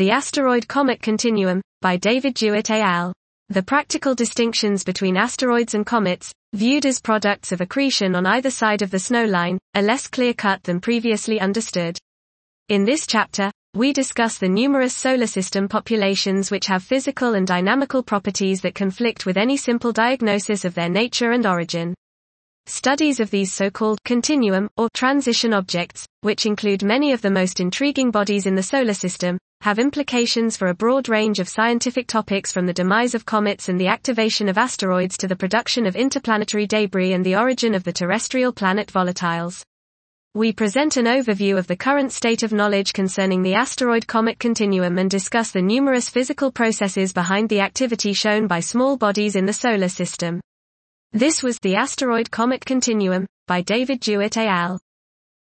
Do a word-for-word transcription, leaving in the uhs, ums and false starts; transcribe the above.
The Asteroid-Comet Continuum, by David Jewitt et al. The practical distinctions between asteroids and comets, viewed as products of accretion on either side of the snowline, are less clear-cut than previously understood. In this chapter, we discuss the numerous solar system populations which have physical and dynamical properties that conflict with any simple diagnosis of their nature and origin. Studies of these so-called continuum, or transition objects, which include many of the most intriguing bodies in the solar system, have implications for a broad range of scientific topics from the demise of comets and the activation of asteroids to the production of interplanetary debris and the origin of the terrestrial planet volatiles. We present an overview of the current state of knowledge concerning the asteroid-comet continuum and discuss the numerous physical processes behind the activity shown by small bodies in the solar system. This was The Asteroid-Comet Continuum, by David Jewitt et al.